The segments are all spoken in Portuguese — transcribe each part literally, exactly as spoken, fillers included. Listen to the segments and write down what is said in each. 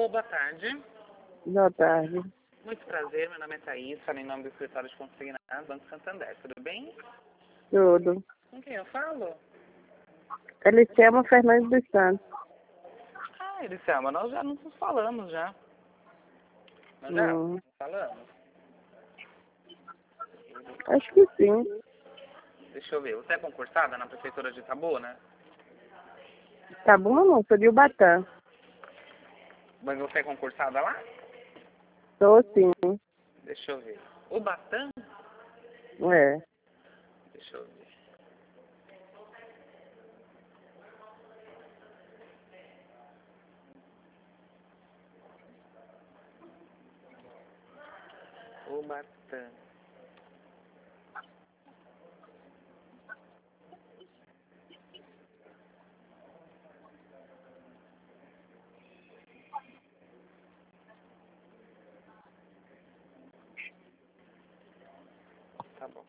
Alô, boa tarde. Boa tarde. Muito prazer, meu nome é Thaís, falo em nome do escritório de consignado, Banco Santander, tudo bem? Tudo. Com quem eu falo? Elisema Fernandes dos Santos. Ah, Elisselma, nós já nos falamos já. Nós já Hum. nos falamos? Acho que sim. Deixa eu ver, você é concursada na prefeitura de Itabuna? Tá bom, não? Sou de Ubatã. Mas você é concursada lá? Tô sim. Deixa eu ver. Ubatã? É. Deixa eu ver. Ubatã. Tá bom.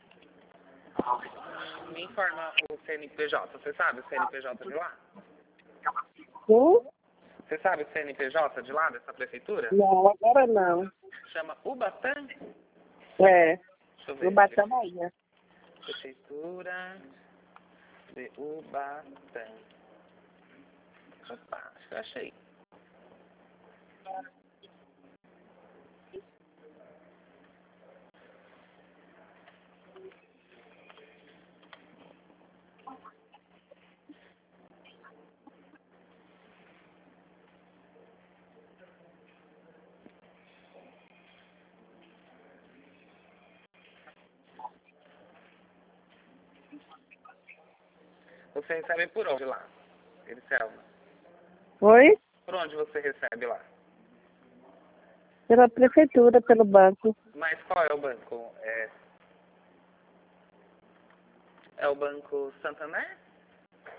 Me informa o C N P J. Você sabe o C N P J de lá? Sim? Você sabe o C N P J de lá, dessa prefeitura? Não, agora não. Chama Ubatã? É. Deixa eu ver. Ubatã, Bahia. Prefeitura de Ubatã. Opa, acho que eu achei. Você recebe por onde lá, Ericelma? Oi? Por onde você recebe lá? Pela prefeitura, pelo banco. Mas qual é o banco? É, é o Banco Santander?